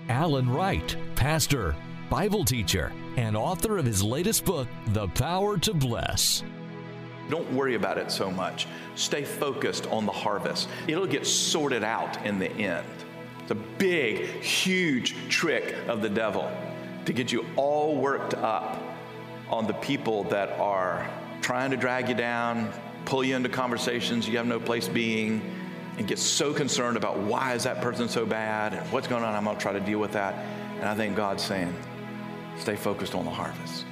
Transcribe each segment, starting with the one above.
Alan Wright, pastor, Bible teacher, and author of his latest book, The Power to Bless. Don't worry about it so much. Stay focused on the harvest. It'll get sorted out in the end. It's a big, huge trick of the devil to get you all worked up on the people that are trying to drag you down, pull you into conversations you have no place being, and get so concerned about why is that person so bad and what's going on. I'm going to try to deal with that. And I think God's saying, stay focused on the harvest.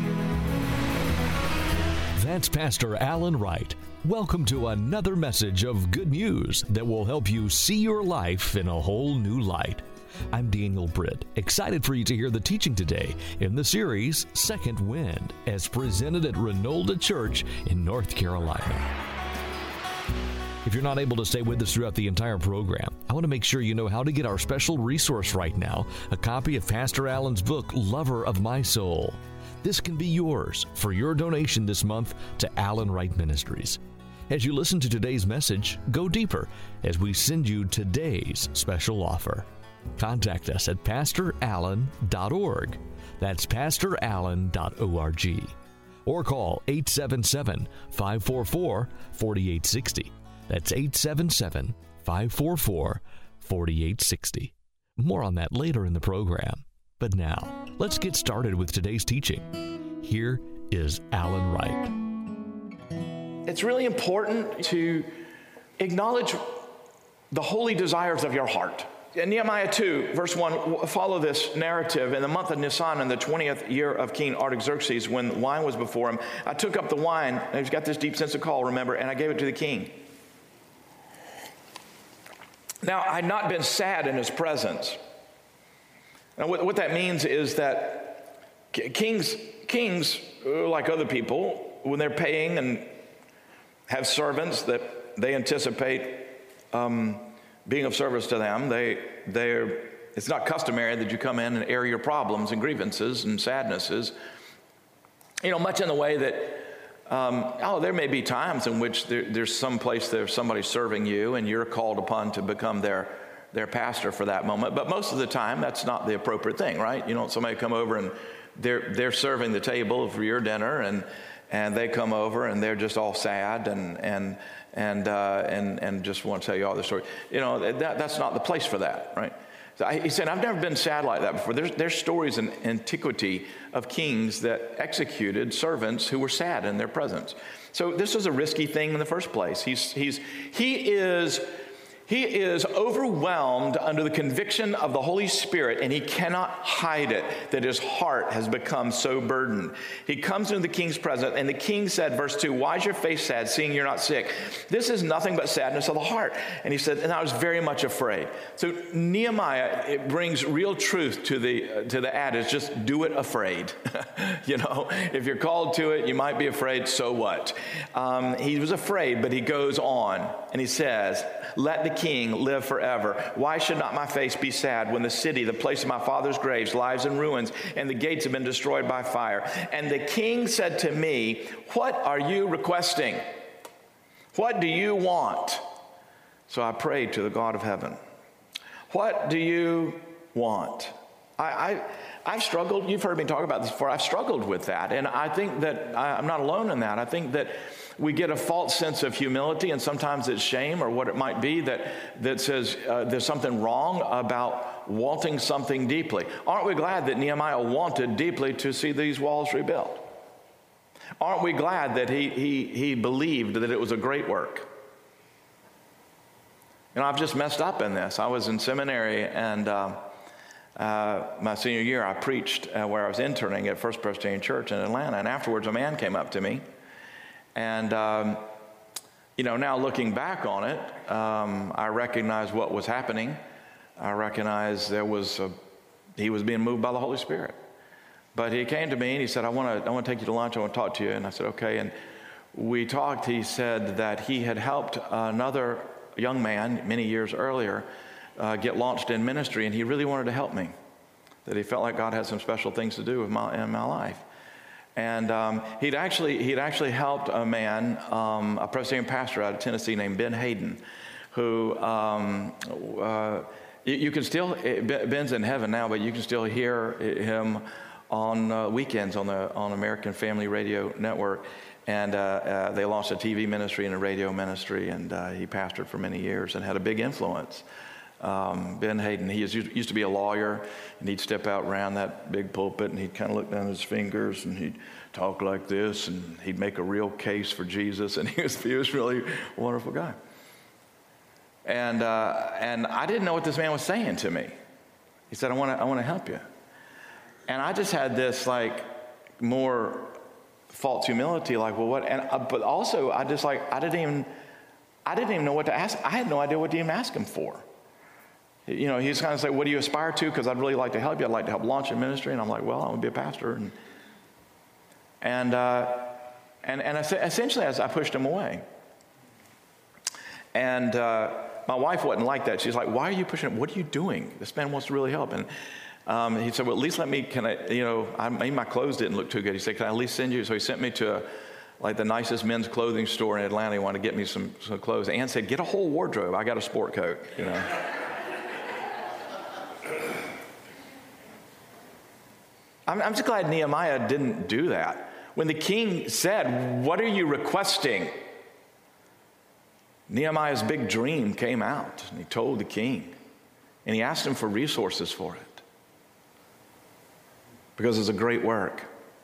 That's Pastor Alan Wright. Welcome to another message of good news that will help you see your life in a whole new light. I'm Daniel Britt, excited for you to hear the teaching today in the series Second Wind, as presented at Renolda Church in North Carolina. If you're not able to stay with us throughout the entire program, I want to make sure you know how to get our special resource right now, a copy of Pastor Alan's book, Lover of My Soul. This can be yours for your donation this month to Alan Wright Ministries. As you listen to today's message, go deeper as we send you today's special offer. Contact us at pastorallen.org. That's pastorallen.org. Or call 877-544-4860. That's 877-544-4860. More on that later in the program. But now, let's get started with today's teaching. Here is Alan Wright. It's really important to acknowledge the holy desires of your heart. In Nehemiah 2, verse 1, follow this narrative. In the month of Nisan, in the 20th year of King Artaxerxes, when wine was before him, I took up the wine, and he's got this deep sense of call, remember, and I gave it to the king. Now, I had not been sad in his presence. Now, what that means is that kings, like other people, when they're paying and have servants that they anticipate being of service to them, it's not customary that you come in and air your problems and grievances and sadnesses. You know, much in the way that, there may be times in which there's some place there's somebody serving you and you're called upon to become their pastor for that moment. But most of the time, that's not the appropriate thing, right? You don't somebody come over and they're serving the table for your dinner and they come over and they're just all sad and just want to tell you all the story. You know, that's not the place for that, right? So he said, I've never been sad like that before. There's stories in antiquity of kings that executed servants who were sad in their presence. So this was a risky thing in the first place. He is overwhelmed under the conviction of the Holy Spirit, and he cannot hide it, that his heart has become so burdened. He comes into the king's presence, and the king said, verse 2, why is your face sad, seeing you're not sick? This is nothing but sadness of the heart. And he said, and I was very much afraid. So Nehemiah, it brings real truth to the adage, just do it afraid. You know, if you're called to it, you might be afraid, so what? He was afraid, but he goes on, and he says, let the king live forever. Why should not my face be sad when the city, the place of my father's graves, lies in ruins, and the gates have been destroyed by fire? And the king said to me, what are you requesting? What do you want? So I prayed to the God of heaven. What do you want? I've struggled. You've heard me talk about this before. I've struggled with that. And I think that I'm not alone in that. I think that we get a false sense of humility, and sometimes it's shame or what it might be that says there's something wrong about wanting something deeply. Aren't we glad that Nehemiah wanted deeply to see these walls rebuilt? Aren't we glad that he believed that it was a great work? You know, I've just messed up in this. I was in seminary, and my senior year, I preached where I was interning at First Presbyterian Church in Atlanta, and afterwards a man came up to me. And, now looking back on it, I recognize what was happening. I recognize he was being moved by the Holy Spirit. But he came to me and he said, I want to take you to lunch. I want to talk to you. And I said, okay. And we talked. He said that he had helped another young man many years earlier get launched in ministry, and he really wanted to help me. That he felt like God had some special things to do in my life. And he'd actually helped a man, a Presbyterian pastor out of Tennessee named Ben Hayden, who You can still, Ben's in heaven now, but you can still hear him on weekends on American Family Radio Network. And they launched a TV ministry and a radio ministry, and he pastored for many years and had a big influence. Ben Hayden, he used to be a lawyer, and he'd step out around that big pulpit, and he'd kind of look down his fingers, and he'd talk like this, and he'd make a real case for Jesus, and he was really a wonderful guy. And I didn't know what this man was saying to me. He said, I want to help you. And I just had this like more false humility, like, well, what? And but also I didn't even know what to ask. I had no idea what to even ask him for. You know, he's kind of say, what do you aspire to? Because I'd really like to help you. I'd like to help launch a ministry. And I'm like, well, I want to be a pastor. And essentially, as I pushed him away. And my wife wasn't like that. She's like, why are you pushing him? What are you doing? This man wants to really help. And he said, well, at least maybe my clothes didn't look too good. He said, can I at least send you? So he sent me to the nicest men's clothing store in Atlanta. He wanted to get me some clothes. Ann said, get a whole wardrobe. I got a sport coat, you know. I'm just glad Nehemiah didn't do that. When the king said, what are you requesting? Nehemiah's big dream came out, and he told the king. And he asked him for resources for it. Because it's a great work.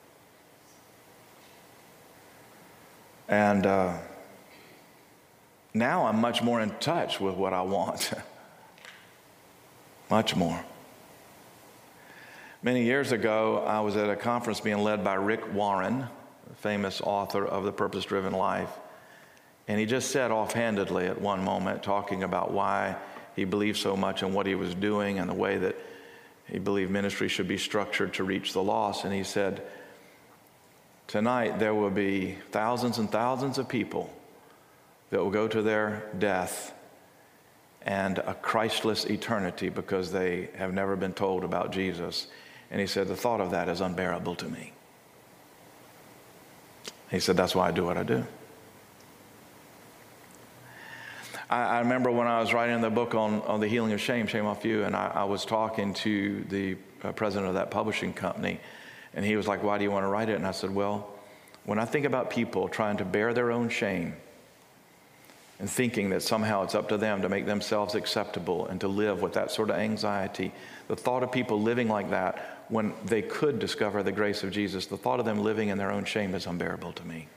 And now I'm much more in touch with what I want. Much more. Many years ago, I was at a conference being led by Rick Warren, the famous author of The Purpose-Driven Life. And he just said offhandedly at one moment, talking about why he believed so much in what he was doing and the way that he believed ministry should be structured to reach the lost. And he said, tonight there will be thousands and thousands of people that will go to their death and a Christless eternity because they have never been told about Jesus. And he said, the thought of that is unbearable to me. He said, that's why I do what I do. I remember when I was writing the book on the healing of shame off you, and I was talking to the president of that publishing company, and he was like, why do you want to write it? And I said, well, when I think about people trying to bear their own shame and thinking that somehow it's up to them to make themselves acceptable and to live with that sort of anxiety, the thought of people living like that when they could discover the grace of Jesus, the thought of them living in their own shame is unbearable to me.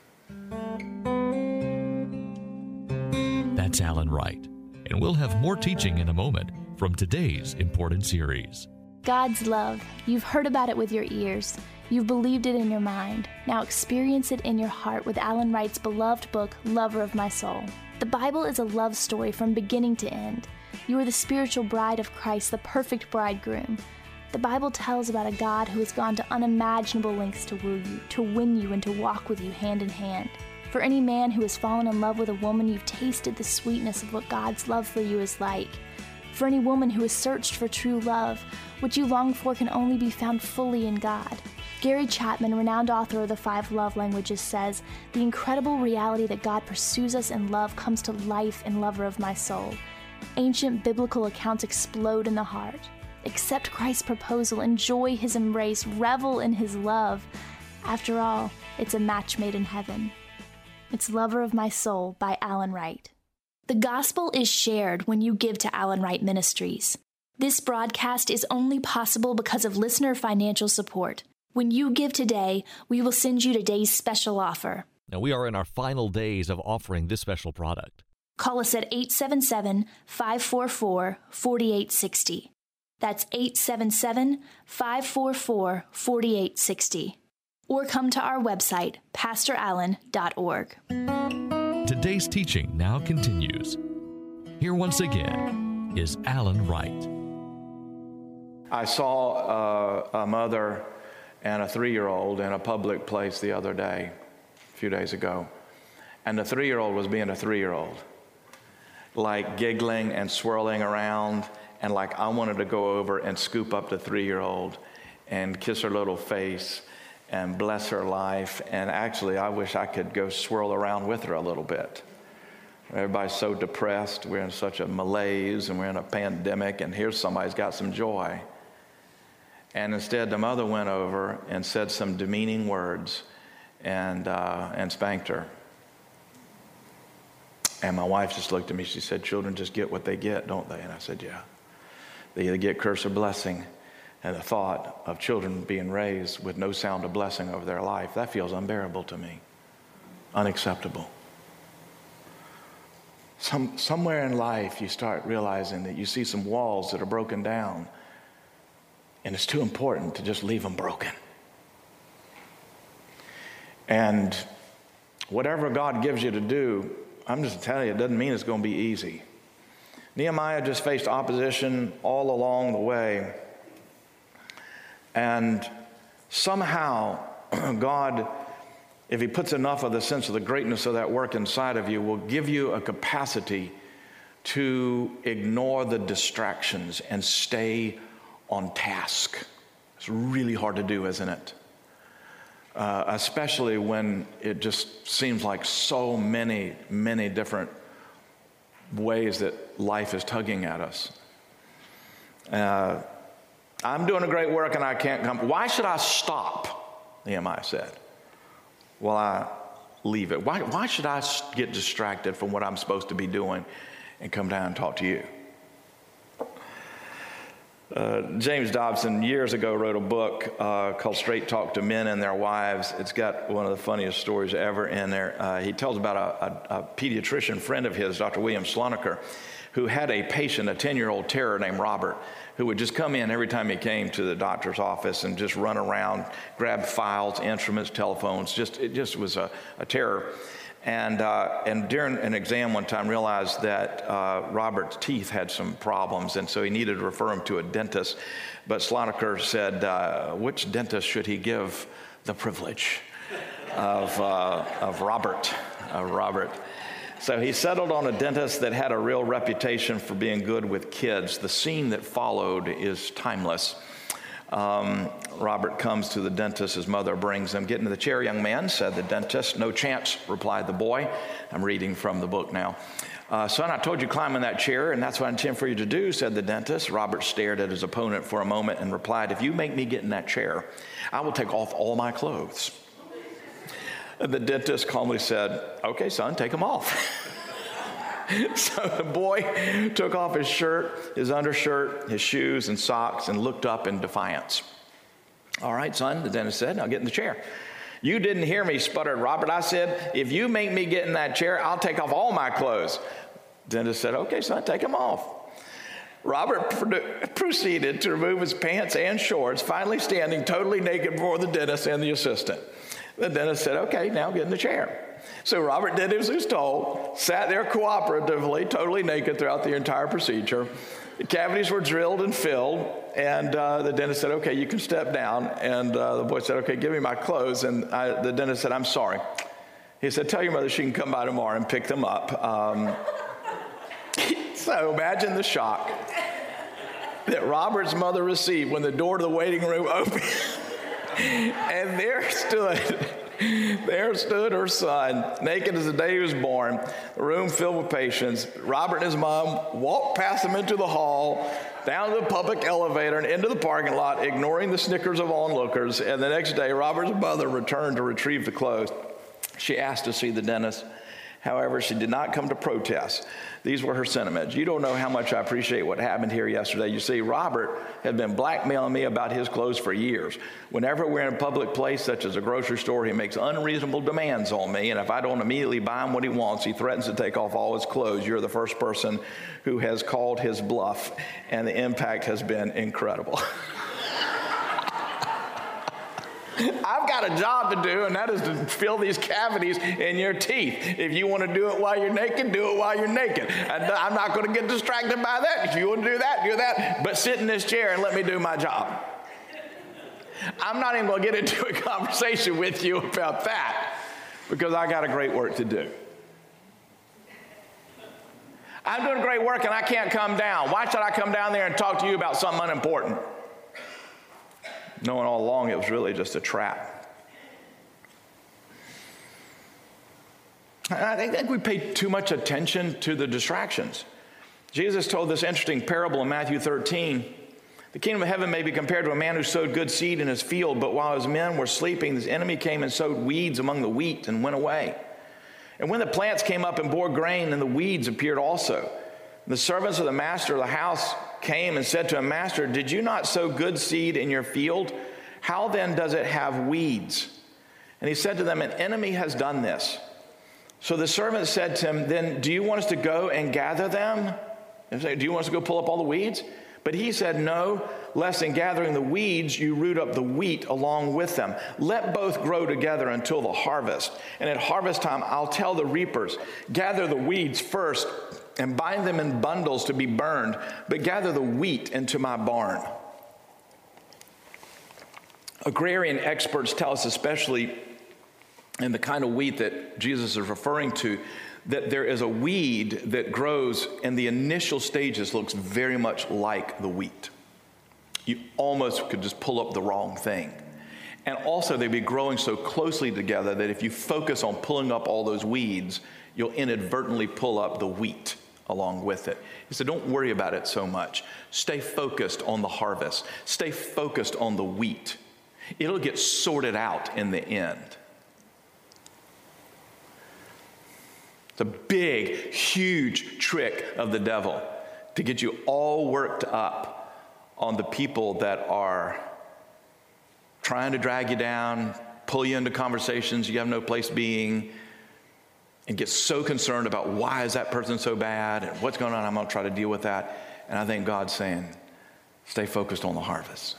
That's Alan Wright, and we'll have more teaching in a moment from today's important series. God's love. You've heard about it with your ears. You've believed it in your mind. Now experience it in your heart with Alan Wright's beloved book, Lover of My Soul. The Bible is a love story from beginning to end. You are the spiritual bride of Christ, the perfect bridegroom. The Bible tells about a God who has gone to unimaginable lengths to woo you, to win you, and to walk with you hand in hand. For any man who has fallen in love with a woman, you've tasted the sweetness of what God's love for you is like. For any woman who has searched for true love, what you long for can only be found fully in God. Gary Chapman, renowned author of the 5 Love Languages, says, the incredible reality that God pursues us in love comes to life in Lover of My Soul. Ancient biblical accounts explode in the heart. Accept Christ's proposal, enjoy his embrace, revel in his love. After all, it's a match made in heaven. It's Lover of My Soul by Alan Wright. The gospel is shared when you give to Alan Wright Ministries. This broadcast is only possible because of listener financial support. When you give today, we will send you today's special offer. Now, we are in our final days of offering this special product. Call us at 877-544-4860. That's 877-544-4860. Or come to our website, pastorallen.org. Today's teaching now continues. Here once again is Alan Wright. I saw a mother and a 3-year-old in a public place the other day, a few days ago. And the 3-year-old was being a 3-year-old, like giggling and swirling around. And like I wanted to go over and scoop up the 3-year-old and kiss her little face and bless her life. And actually, I wish I could go swirl around with her a little bit. Everybody's so depressed. We're in such a malaise, and we're in a pandemic, and here's somebody's got some joy. And instead, the mother went over and said some demeaning words and spanked her. And my wife just looked at me. She said, children just get what they get, don't they? And I said, yeah. They either get curse or blessing. And the thought of children being raised with no sound of blessing over their life, that feels unbearable to me. Unacceptable. Somewhere in life, you start realizing that you see some walls that are broken down, and it's too important to just leave them broken. And whatever God gives you to do, I'm just telling you, it doesn't mean it's going to be easy. Nehemiah just faced opposition all along the way. And somehow, God, if he puts enough of the sense of the greatness of that work inside of you, will give you a capacity to ignore the distractions and stay on task. It's really hard to do, isn't it? Especially when it just seems like so many different ways that life is tugging at us. I'm doing a great work and I can't come. Why should I stop? Nehemiah said. Well, I leave it. Why should I get distracted from what I'm supposed to be doing and come down and talk to you? James Dobson years ago wrote a book called Straight Talk to Men and Their Wives. It's got one of the funniest stories ever in there. He tells about a pediatrician friend of his, Dr. William Slonaker, who had a patient, a 10-year-old terror named Robert, who would just come in every time he came to the doctor's office and just run around, grab files, instruments, telephones. It just was a terror. And during an exam one time realized that Robert's teeth had some problems, and so he needed to refer him to a dentist. But Slonaker said, which dentist should he give the privilege of Robert? So he settled on a dentist that had a real reputation for being good with kids. The scene that followed is timeless. Robert comes to the dentist. His mother brings him. Get into the chair, young man, said the dentist. No chance, replied the boy. I'm reading from the book now. Son, I told you climb in that chair, and that's what I intend for you to do, said the dentist. Robert stared at his opponent for a moment and replied, if you make me get in that chair, I will take off all my clothes. The dentist calmly said, okay, son, take them off. So the boy took off his shirt, his undershirt, his shoes and socks, and looked up in defiance. All right, son, the dentist said, now get in the chair. You didn't hear me, sputtered Robert. I said, if you make me get in that chair, I'll take off all my clothes. The dentist said, okay, son, take them off. Robert proceeded to remove his pants and shorts, finally standing totally naked before the dentist and the assistant. The dentist said, okay, now get in the chair. So Robert did as he was told, sat there cooperatively, totally naked throughout the entire procedure. The cavities were drilled and filled, and the dentist said, okay, you can step down. And the boy said, okay, give me my clothes. And the dentist said, I'm sorry. He said, tell your mother she can come by tomorrow and pick them up. So imagine the shock that Robert's mother received when the door to the waiting room opened. And there stood her son, naked as the day he was born, the room filled with patients. Robert and his mom walked past him into the hall, down to the public elevator, and into the parking lot, ignoring the snickers of onlookers. And the next day, Robert's mother returned to retrieve the clothes. She asked to see the dentist. However, she did not come to protest. These were her sentiments. You don't know how much I appreciate what happened here yesterday. You see, Robert had been blackmailing me about his clothes for years. Whenever we're in a public place, such as a grocery store, he makes unreasonable demands on me. And if I don't immediately buy him what he wants, he threatens to take off all his clothes. You're the first person who has called his bluff, and the impact has been incredible. I've got a job to do, and that is to fill these cavities in your teeth. If you want to do it while you're naked, do it while you're naked. I'm not going to get distracted by that. If you want to do that, do that. But sit in this chair and let me do my job. I'm not even going to get into a conversation with you about that because I got a great work to do. I'm doing great work and I can't come down. Why should I come down there and talk to you about something unimportant? Knowing all along it was really just a trap. I think we pay too much attention to the distractions. Jesus told this interesting parable in Matthew 13. The kingdom of heaven may be compared to a man who sowed good seed in his field, but while his men were sleeping, his enemy came and sowed weeds among the wheat and went away. And when the plants came up and bore grain, then the weeds appeared also. The servants of the master of the house came and said to him, Master, did you not sow good seed in your field? How then does it have weeds? And he said to them, an enemy has done this. So the servant said to him, then do you want us to go and gather them? And say, do you want us to go pull up all the weeds? But he said, no, lest in gathering the weeds, you root up the wheat along with them. Let both grow together until the harvest. And at harvest time, I'll tell the reapers, gather the weeds first and bind them in bundles to be burned, but gather the wheat into my barn. Agrarian experts tell us, especially in the kind of wheat that Jesus is referring to, that there is a weed that grows in the initial stages, looks very much like the wheat. You almost could just pull up the wrong thing. And also they'd be growing so closely together that if you focus on pulling up all those weeds, you'll inadvertently pull up the wheat along with it. He said, don't worry about it so much. Stay focused on the harvest. Stay focused on the wheat. It'll get sorted out in the end. It's a big, huge trick of the devil to get you all worked up on the people that are trying to drag you down, pull you into conversations you have no place being, and get so concerned about why is that person so bad and what's going on. I'm going to try to deal with that. And I think God's saying, stay focused on the harvest.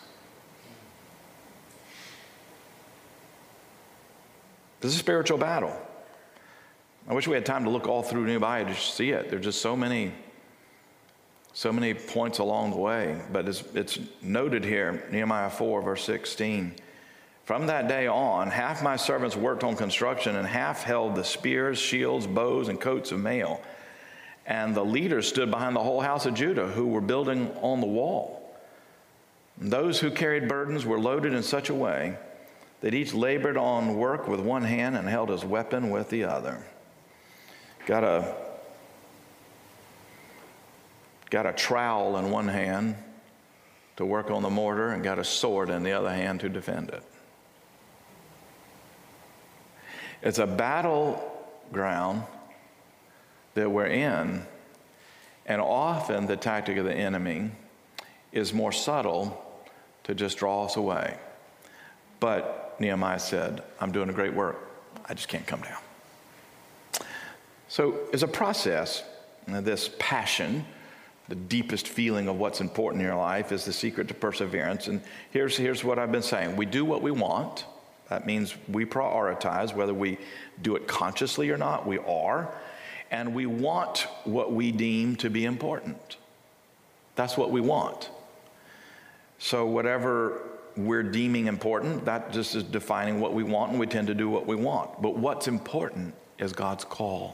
This is a spiritual battle. I wish we had time to look all through Nehemiah to see it. There's just so many points along the way. But it's noted here, Nehemiah 4, verse 16. From that day on, half my servants worked on construction and half held the spears, shields, bows, and coats of mail. And the leaders stood behind the whole house of Judah who were building on the wall. And those who carried burdens were loaded in such a way that each labored on work with one hand and held his weapon with the other. Got a trowel in one hand to work on the mortar and got a sword in the other hand to defend it. It's a battleground that we're in, and often the tactic of the enemy is more subtle to just draw us away. But Nehemiah said, I'm doing a great work. I just can't come down. So it's a process. This passion, the deepest feeling of what's important in your life, is the secret to perseverance. And here's what I've been saying. We do what we want. That means we prioritize, whether we do it consciously or not, we are. And we want what we deem to be important. That's what we want. So whatever we're deeming important, that just is defining what we want, and we tend to do what we want. But what's important is God's call.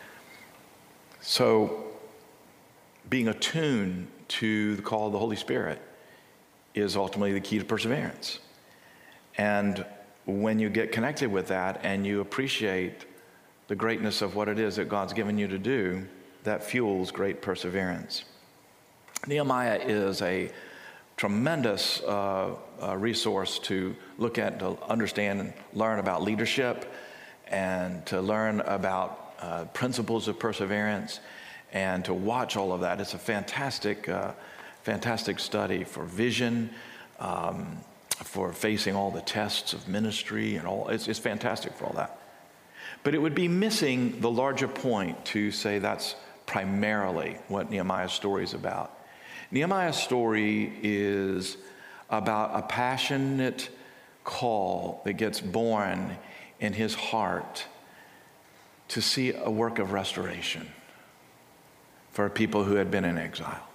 So being attuned to the call of the Holy Spirit is ultimately the key to perseverance. And when you get connected with that and you appreciate the greatness of what it is that God's given you to do, that fuels great perseverance. Nehemiah is a tremendous resource to look at, to understand and learn about leadership, and to learn about principles of perseverance, and to watch all of that. It's a fantastic study for vision, for facing all the tests of ministry and all. It's fantastic for all that. But it would be missing the larger point to say that's primarily what Nehemiah's story is about. Nehemiah's story is about a passionate call that gets born in his heart to see a work of restoration for people who had been in exile.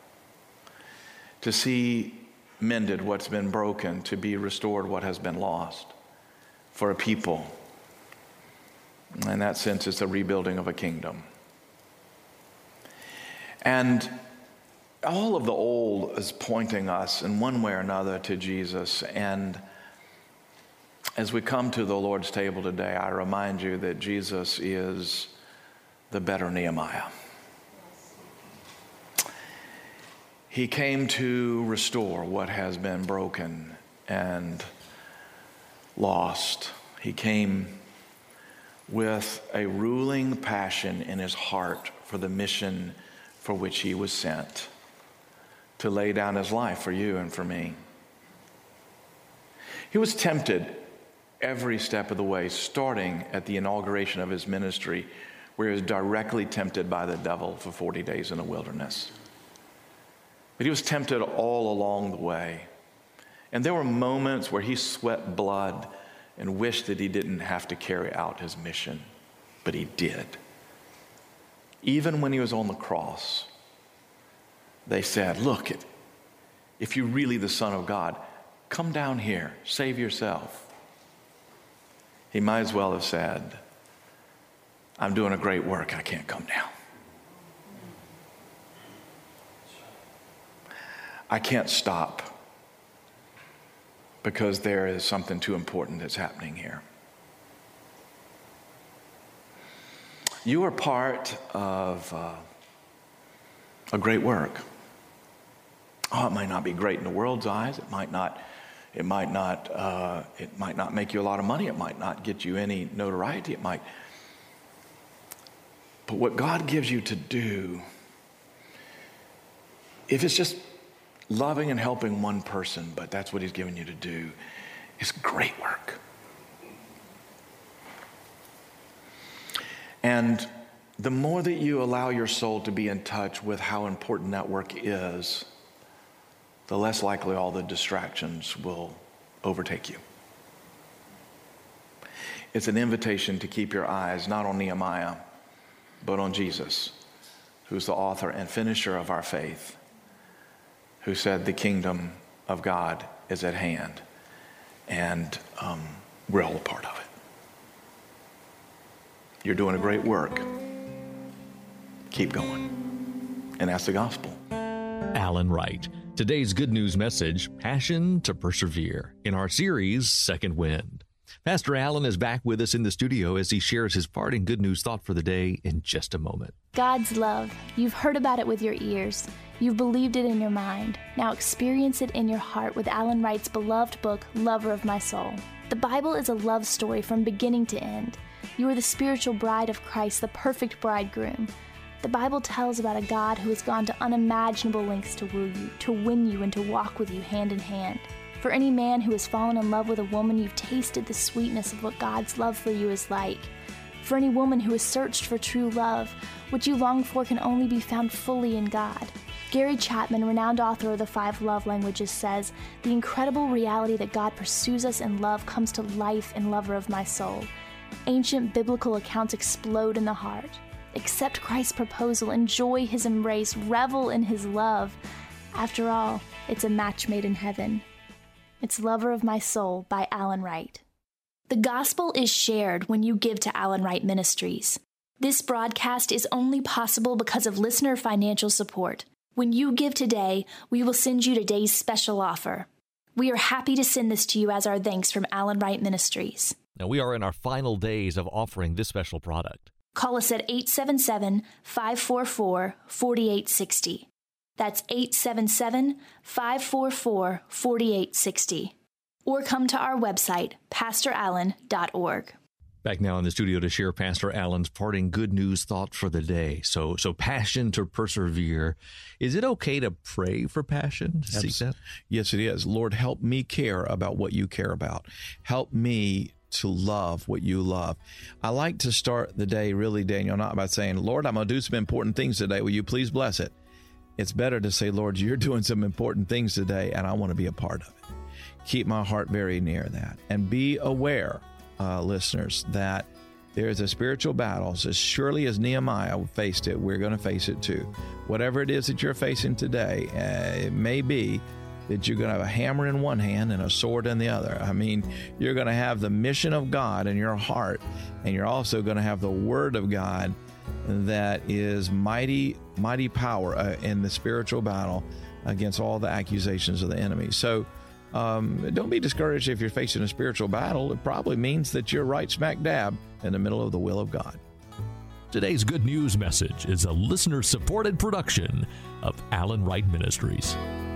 To see mended what's been broken, to be restored what has been lost for a people. In that sense, it's a rebuilding of a kingdom. And all of the old is pointing us in one way or another to Jesus. And As we come to the Lord's table today, I remind you that Jesus is the better Nehemiah. He came to restore what has been broken and lost. He came with a ruling passion in his heart for the mission for which he was sent, to lay down his life for you and for me. He was tempted every step of the way, starting at the inauguration of his ministry, where he was directly tempted by the devil for 40 days in the wilderness. But he was tempted all along the way. And there were moments where he sweat blood and wished that he didn't have to carry out his mission, but he did. Even when he was on the cross, they said, look, if you're really the Son of God, come down here, save yourself. He might as well have said, I'm doing a great work, I can't come down. I can't stop because there is something too important that's happening here. You are part of a great work. Oh, it might not be great in the world's eyes. It might not make you a lot of money. It might not get you any notoriety. But what God gives you to do, if it's just loving and helping one person, but that's what he's given you to do, is great work. And the more that you allow your soul to be in touch with how important that work is, the less likely all the distractions will overtake you. It's an invitation to keep your eyes not on Nehemiah, but on Jesus, who's the author and finisher of our faith, who said the kingdom of God is at hand, and we're all a part of it. You're doing a great work. Keep going. And that's the gospel. Alan Wright. Today's good news message, Passion to Persevere, in our series, Second Wind. Pastor Alan is back with us in the studio as he shares his parting good news thought for the day in just a moment. God's love. You've heard about it with your ears. You've believed it in your mind. Now experience it in your heart with Alan Wright's beloved book, Lover of My Soul. The Bible is a love story from beginning to end. You are the spiritual bride of Christ, the perfect bridegroom. The Bible tells about a God who has gone to unimaginable lengths to woo you, to win you, and to walk with you hand in hand. For any man who has fallen in love with a woman, you've tasted the sweetness of what God's love for you is like. For any woman who has searched for true love, what you long for can only be found fully in God. Gary Chapman, renowned author of the 5 Love Languages, says, the incredible reality that God pursues us in love comes to life in Lover of My Soul. Ancient biblical accounts explode in the heart. Accept Christ's proposal, enjoy his embrace, revel in his love. After all, it's a match made in heaven. It's Lover of My Soul by Alan Wright. The gospel is shared when you give to Alan Wright Ministries. This broadcast is only possible because of listener financial support. When you give today, we will send you today's special offer. We are happy to send this to you as our thanks from Alan Wright Ministries. Now, we are in our final days of offering this special product. Call us at 877-544-4860. That's 877-544-4860. Or come to our website, pastorallen.org. Back now in the studio to share Pastor Alan's parting good news thought for the day. So passion to persevere. Is it okay to pray for passion? To seek that? Yes, it is. Lord, help me care about what you care about. Help me to love what you love. I like to start the day really, Daniel, not by saying, Lord, I'm going to do some important things today. Will you please bless it? It's better to say, Lord, you're doing some important things today, and I want to be a part of it. Keep my heart very near that. And be aware, listeners, that there's a spiritual battle. As surely as Nehemiah faced it, we're going to face it too. Whatever it is that you're facing today, it may be that you're going to have a hammer in one hand and a sword in the other. I mean, you're going to have the mission of God in your heart, and you're also going to have the Word of God that is mighty, mighty power in the spiritual battle against all the accusations of the enemy. So Don't be discouraged if you're facing a spiritual battle. It probably means that you're right smack dab in the middle of the will of God. Today's Good News message is a listener-supported production of Alan Wright Ministries.